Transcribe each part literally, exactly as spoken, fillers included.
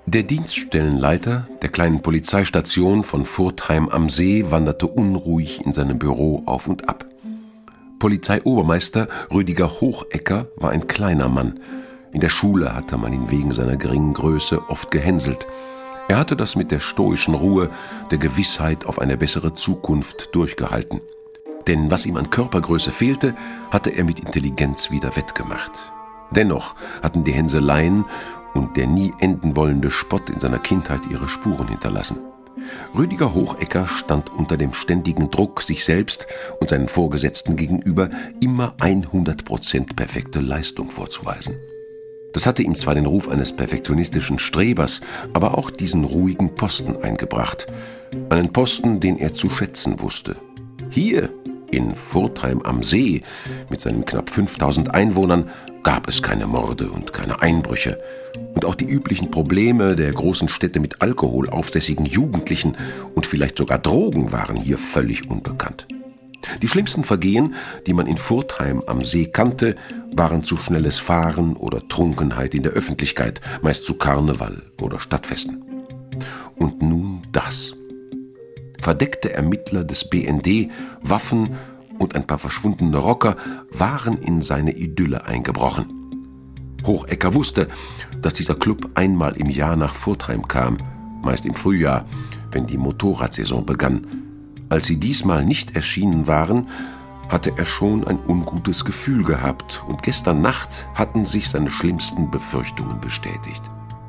Der Dienststellenleiter der kleinen Polizeistation von Furtheim am See wanderte unruhig in seinem Büro auf und ab. Polizeiobermeister Rüdiger Hochecker war ein kleiner Mann. In der Schule hatte man ihn wegen seiner geringen Größe oft gehänselt. Er hatte das mit der stoischen Ruhe, der Gewissheit auf eine bessere Zukunft durchgehalten. Denn was ihm an Körpergröße fehlte, hatte er mit Intelligenz wieder wettgemacht. Dennoch hatten die Hänseleien und der nie enden wollende Spott in seiner Kindheit ihre Spuren hinterlassen. Rüdiger Hochecker stand unter dem ständigen Druck, sich selbst und seinen Vorgesetzten gegenüber immer hundert Prozent perfekte Leistung vorzuweisen. Das hatte ihm zwar den Ruf eines perfektionistischen Strebers, aber auch diesen ruhigen Posten eingebracht. Einen Posten, den er zu schätzen wusste. Hier, in Furtheim am See, mit seinen knapp fünftausend Einwohnern, gab es keine Morde und keine Einbrüche. Und auch die üblichen Probleme der großen Städte mit Alkohol aufsässigen Jugendlichen und vielleicht sogar Drogen waren hier völlig unbekannt. Die schlimmsten Vergehen, die man in Furtheim am See kannte, waren zu schnelles Fahren oder Trunkenheit in der Öffentlichkeit, meist zu Karneval oder Stadtfesten. Und nun das. Verdeckte Ermittler des B N D, Waffen und ein paar verschwundene Rocker waren in seine Idylle eingebrochen. Hochecker wusste, dass dieser Club einmal im Jahr nach Furtheim kam, meist im Frühjahr, wenn die Motorradsaison begann. Als sie diesmal nicht erschienen waren, hatte er schon ein ungutes Gefühl gehabt und gestern Nacht hatten sich seine schlimmsten Befürchtungen bestätigt.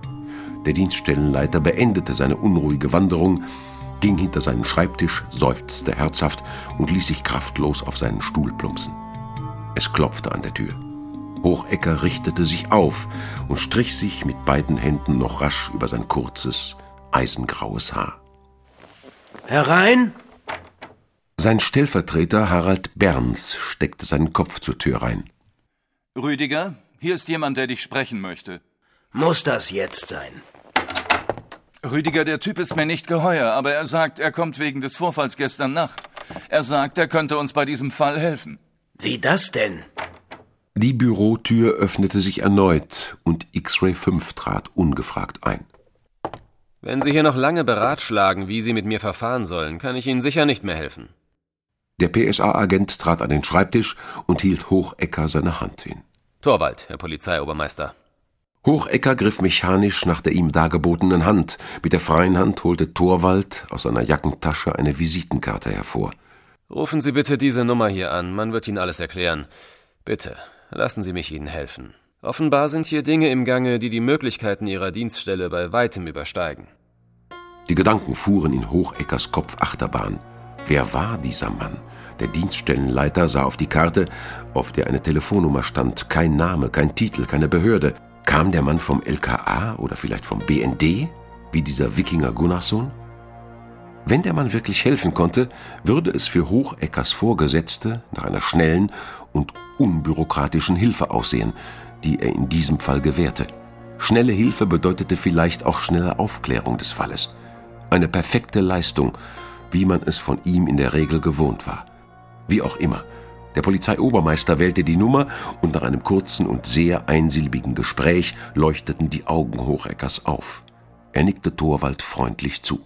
Der Dienststellenleiter beendete seine unruhige Wanderung, ging hinter seinen Schreibtisch, seufzte herzhaft und ließ sich kraftlos auf seinen Stuhl plumpsen. Es klopfte an der Tür. Hochecker richtete sich auf und strich sich mit beiden Händen noch rasch über sein kurzes, eisengraues Haar. Herein! Sein Stellvertreter Harald Berns steckte seinen Kopf zur Tür rein. Rüdiger, hier ist jemand, der dich sprechen möchte. Muss das jetzt sein? Rüdiger, der Typ ist mir nicht geheuer, aber er sagt, er kommt wegen des Vorfalls gestern Nacht. Er sagt, er könnte uns bei diesem Fall helfen. Wie das denn? Die Bürotür öffnete sich erneut und X-Ray fünf trat ungefragt ein. Wenn Sie hier noch lange beratschlagen, wie Sie mit mir verfahren sollen, kann ich Ihnen sicher nicht mehr helfen. Der P S A-Agent trat an den Schreibtisch und hielt Hochecker seine Hand hin. Torvald, Herr Polizeiobermeister. Hochecker griff mechanisch nach der ihm dargebotenen Hand. Mit der freien Hand holte Torvald aus seiner Jackentasche eine Visitenkarte hervor. Rufen Sie bitte diese Nummer hier an, man wird Ihnen alles erklären. Bitte, lassen Sie mich Ihnen helfen. Offenbar sind hier Dinge im Gange, die die Möglichkeiten Ihrer Dienststelle bei weitem übersteigen. Die Gedanken fuhren in Hocheckers Kopf Achterbahn. Wer war dieser Mann? Der Dienststellenleiter sah auf die Karte, auf der eine Telefonnummer stand. Kein Name, kein Titel, keine Behörde. Kam der Mann vom L K A oder vielleicht vom B N D, wie dieser Wikinger Gunnarsson? Wenn der Mann wirklich helfen konnte, würde es für Hocheckers Vorgesetzte nach einer schnellen und unbürokratischen Hilfe aussehen, die er in diesem Fall gewährte. Schnelle Hilfe bedeutete vielleicht auch schnelle Aufklärung des Falles. Eine perfekte Leistung, wie man es von ihm in der Regel gewohnt war. Wie auch immer. Der Polizeiobermeister wählte die Nummer und nach einem kurzen und sehr einsilbigen Gespräch leuchteten die Augen Hocheckers auf. Er nickte Torvald freundlich zu.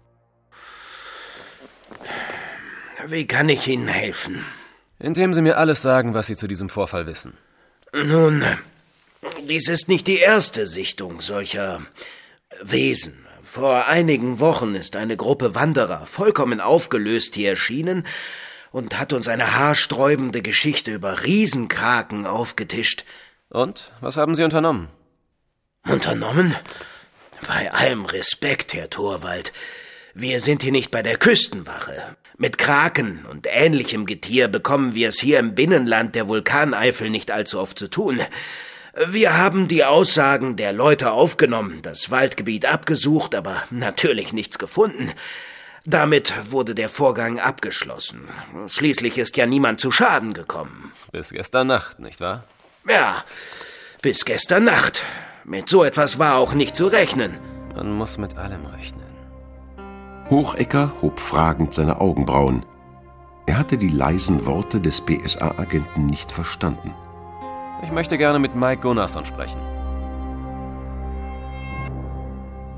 Wie kann ich Ihnen helfen? Indem Sie mir alles sagen, was Sie zu diesem Vorfall wissen. Nun, dies ist nicht die erste Sichtung solcher Wesen. Vor einigen Wochen ist eine Gruppe Wanderer vollkommen aufgelöst hier erschienen und hat uns eine haarsträubende Geschichte über Riesenkraken aufgetischt. Und? Was haben Sie unternommen? Unternommen? Bei allem Respekt, Herr Torvald. Wir sind hier nicht bei der Küstenwache. Mit Kraken und ähnlichem Getier bekommen wir es hier im Binnenland der Vulkaneifel nicht allzu oft zu tun. Wir haben die Aussagen der Leute aufgenommen, das Waldgebiet abgesucht, aber natürlich nichts gefunden. Damit wurde der Vorgang abgeschlossen. Schließlich ist ja niemand zu Schaden gekommen. Bis gestern Nacht, nicht wahr? Ja, bis gestern Nacht. Mit so etwas war auch nicht zu rechnen. Man muss mit allem rechnen. Hochecker hob fragend seine Augenbrauen. Er hatte die leisen Worte des P S A-Agenten nicht verstanden. Ich möchte gerne mit Mike Gunnarsson sprechen.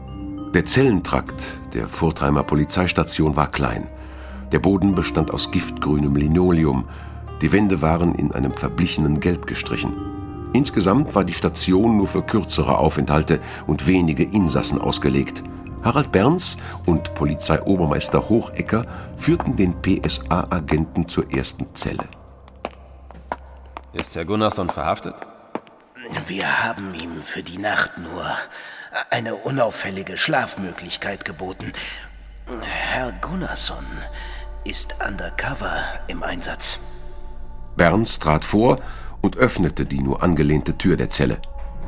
Der Zellentrakt der Furtheimer Polizeistation war klein. Der Boden bestand aus giftgrünem Linoleum. Die Wände waren in einem verblichenen Gelb gestrichen. Insgesamt war die Station nur für kürzere Aufenthalte und wenige Insassen ausgelegt. Harald Berns und Polizeiobermeister Hochecker führten den P S A-Agenten zur ersten Zelle. Ist Herr Gunnarsson verhaftet? Wir haben ihm für die Nacht nur eine unauffällige Schlafmöglichkeit geboten. Herr Gunnarsson ist undercover im Einsatz. Berns trat vor und öffnete die nur angelehnte Tür der Zelle.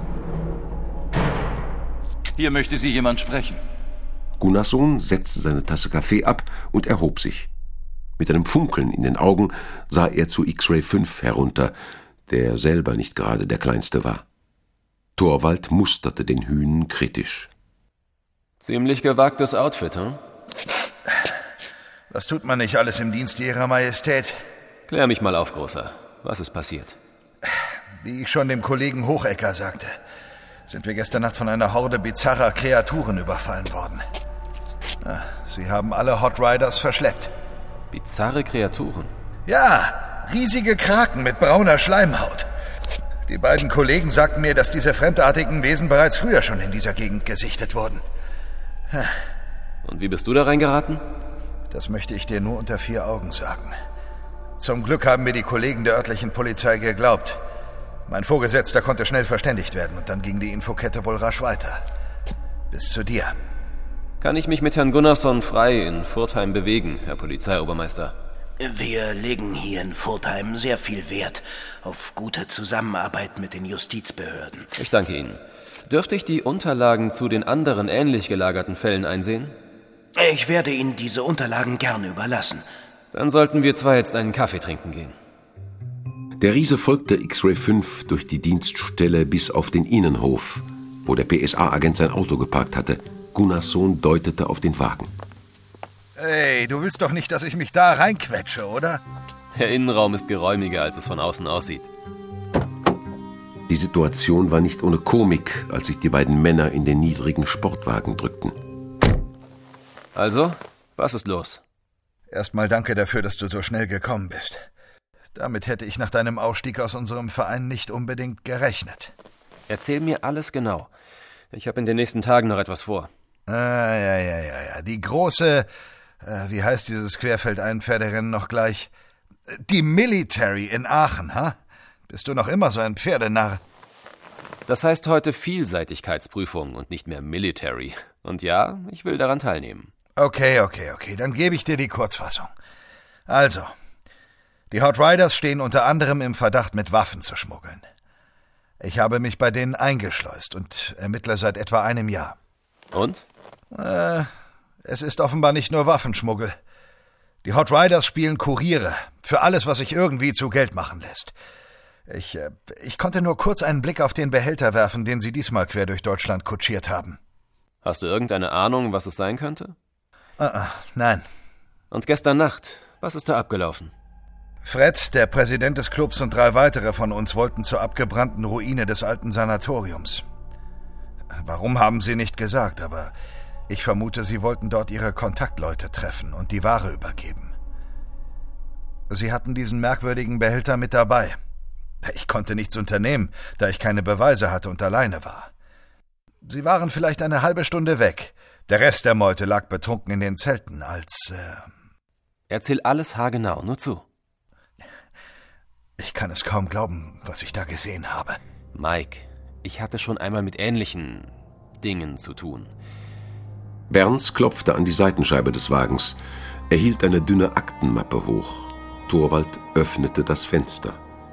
Hier möchte Sie jemand sprechen. Gunnarsson setzte seine Tasse Kaffee ab und erhob sich. Mit einem Funkeln in den Augen sah er zu X-Ray fünf herunter, der selber nicht gerade der Kleinste war. Torvald musterte den Hünen kritisch. Ziemlich gewagtes Outfit, hm? Was tut man nicht alles im Dienst Ihrer Majestät? Klär mich mal auf, Großer. Was ist passiert? Wie ich schon dem Kollegen Hochecker sagte, sind wir gestern Nacht von einer Horde bizarrer Kreaturen überfallen worden. Sie haben alle Hot Riders verschleppt. Bizarre Kreaturen? Ja, riesige Kraken mit brauner Schleimhaut. Die beiden Kollegen sagten mir, dass diese fremdartigen Wesen bereits früher schon in dieser Gegend gesichtet wurden. Und wie bist du da reingeraten? Das möchte ich dir nur unter vier Augen sagen. Zum Glück haben mir die Kollegen der örtlichen Polizei geglaubt. Mein Vorgesetzter konnte schnell verständigt werden und dann ging die Infokette wohl rasch weiter. Bis zu dir. Kann ich mich mit Herrn Gunnarsson frei in Furtheim bewegen, Herr Polizeiobermeister? Wir legen hier in Furtheim sehr viel Wert auf gute Zusammenarbeit mit den Justizbehörden. Ich danke Ihnen. Dürfte ich die Unterlagen zu den anderen ähnlich gelagerten Fällen einsehen? Ich werde Ihnen diese Unterlagen gerne überlassen. Dann sollten wir zwar jetzt einen Kaffee trinken gehen. Der Riese folgte X-Ray fünf durch die Dienststelle bis auf den Innenhof, wo der P S A-Agent sein Auto geparkt hatte. Gunnarsson deutete auf den Wagen. Hey, du willst doch nicht, dass ich mich da reinquetsche, oder? Der Innenraum ist geräumiger, als es von außen aussieht. Die Situation war nicht ohne Komik, als sich die beiden Männer in den niedrigen Sportwagen drückten. Also, was ist los? Erstmal danke dafür, dass du so schnell gekommen bist. Damit hätte ich nach deinem Ausstieg aus unserem Verein nicht unbedingt gerechnet. Erzähl mir alles genau. Ich habe in den nächsten Tagen noch etwas vor. Ah, ja, ja, ja, ja. Die große, äh, wie heißt dieses Querfeldein-Pferderennen noch gleich? Die Military in Aachen, ha? Bist du noch immer so ein Pferdenarr? Das heißt heute Vielseitigkeitsprüfung und nicht mehr Military. Und ja, ich will daran teilnehmen. Okay, okay, okay. Dann gebe ich dir die Kurzfassung. Also, die Hot Riders stehen unter anderem im Verdacht, mit Waffen zu schmuggeln. Ich habe mich bei denen eingeschleust und ermittle seit etwa einem Jahr. Und? Äh, es ist offenbar nicht nur Waffenschmuggel. Die Hot Riders spielen Kuriere für alles, was sich irgendwie zu Geld machen lässt. Ich, äh, ich konnte nur kurz einen Blick auf den Behälter werfen, den sie diesmal quer durch Deutschland kutschiert haben. Hast du irgendeine Ahnung, was es sein könnte? Uh-uh, nein. Und gestern Nacht, was ist da abgelaufen? Fred, der Präsident des Clubs und drei weitere von uns wollten zur abgebrannten Ruine des alten Sanatoriums. Warum haben sie nicht gesagt, aber ich vermute, sie wollten dort ihre Kontaktleute treffen und die Ware übergeben. Sie hatten diesen merkwürdigen Behälter mit dabei. Ich konnte nichts unternehmen, da ich keine Beweise hatte und alleine war. Sie waren vielleicht eine halbe Stunde weg. Der Rest der Meute lag betrunken in den Zelten, als... Äh Erzähl alles haargenau, nur zu. Ich kann es kaum glauben, was ich da gesehen habe. Mike, ich hatte schon einmal mit ähnlichen Dingen zu tun. Berns klopfte an die Seitenscheibe des Wagens. Er hielt eine dünne Aktenmappe hoch. Torvald öffnete das Fenster.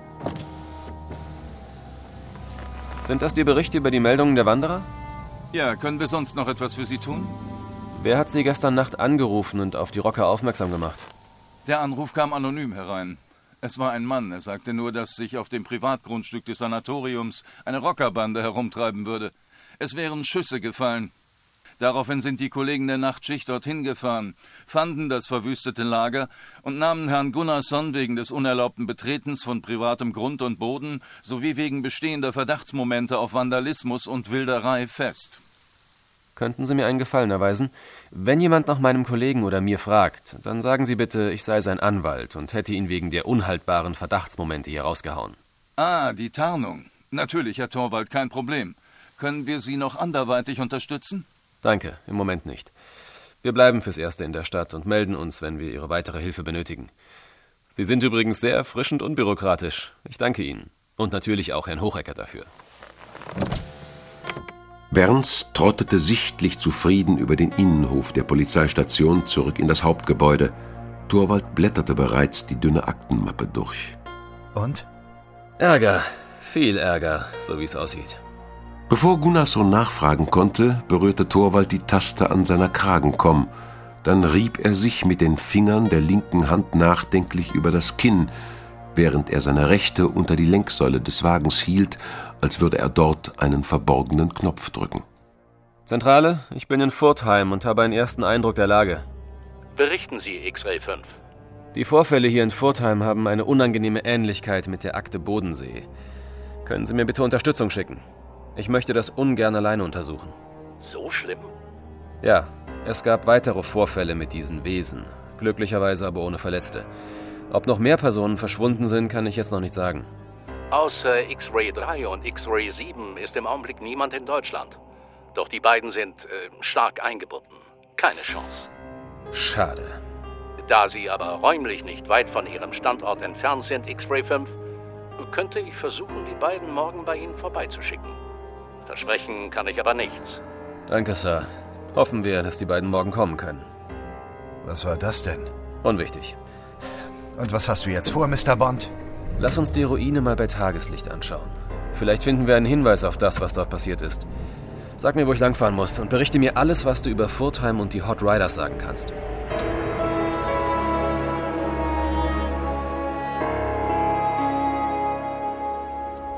Sind das die Berichte über die Meldungen der Wanderer? Ja, können wir sonst noch etwas für Sie tun? Wer hat Sie gestern Nacht angerufen und auf die Rocker aufmerksam gemacht? Der Anruf kam anonym herein. Es war ein Mann. Er sagte nur, dass sich auf dem Privatgrundstück des Sanatoriums eine Rockerbande herumtreiben würde. Es wären Schüsse gefallen. Daraufhin sind die Kollegen der Nachtschicht dorthin gefahren, fanden das verwüstete Lager und nahmen Herrn Gunnarsson wegen des unerlaubten Betretens von privatem Grund und Boden sowie wegen bestehender Verdachtsmomente auf Vandalismus und Wilderei fest. Könnten Sie mir einen Gefallen erweisen? Wenn jemand nach meinem Kollegen oder mir fragt, dann sagen Sie bitte, ich sei sein Anwalt und hätte ihn wegen der unhaltbaren Verdachtsmomente hier rausgehauen. Ah, die Tarnung. Natürlich, Herr Torvald, kein Problem. Können wir Sie noch anderweitig unterstützen? Danke, im Moment nicht. Wir bleiben fürs Erste in der Stadt und melden uns, wenn wir Ihre weitere Hilfe benötigen. Sie sind übrigens sehr erfrischend unbürokratisch. Ich danke Ihnen. Und natürlich auch Herrn Hochecker dafür. Berns trottete sichtlich zufrieden über den Innenhof der Polizeistation zurück in das Hauptgebäude. Torvald blätterte bereits die dünne Aktenmappe durch. Und? Ärger. Viel Ärger, so wie es aussieht. Bevor Gunnarsson nachfragen konnte, berührte Torvald die Taste an seiner Kragenkomm. Dann rieb er sich mit den Fingern der linken Hand nachdenklich über das Kinn, während er seine rechte unter die Lenksäule des Wagens hielt, als würde er dort einen verborgenen Knopf drücken. Zentrale, ich bin in Furtheim und habe einen ersten Eindruck der Lage. Berichten Sie, X-Ray fünf. Die Vorfälle hier in Furtheim haben eine unangenehme Ähnlichkeit mit der Akte Bodensee. Können Sie mir bitte Unterstützung schicken? Ich möchte das ungern alleine untersuchen. So schlimm? Ja, es gab weitere Vorfälle mit diesen Wesen, glücklicherweise aber ohne Verletzte. Ob noch mehr Personen verschwunden sind, kann ich jetzt noch nicht sagen. Außer X-Ray drei und X-Ray sieben ist im Augenblick niemand in Deutschland. Doch die beiden sind äh, stark eingebunden. Keine Chance. Schade. Da sie aber räumlich nicht weit von ihrem Standort entfernt sind, X-Ray fünf, könnte ich versuchen, die beiden morgen bei Ihnen vorbeizuschicken. Versprechen kann ich aber nichts. Danke, Sir. Hoffen wir, dass die beiden morgen kommen können. Was war das denn? Unwichtig. Und was hast du jetzt vor, Mister Bond? Lass uns die Ruine mal bei Tageslicht anschauen. Vielleicht finden wir einen Hinweis auf das, was dort passiert ist. Sag mir, wo ich langfahren muss und berichte mir alles, was du über Furtheim und die Hot Riders sagen kannst.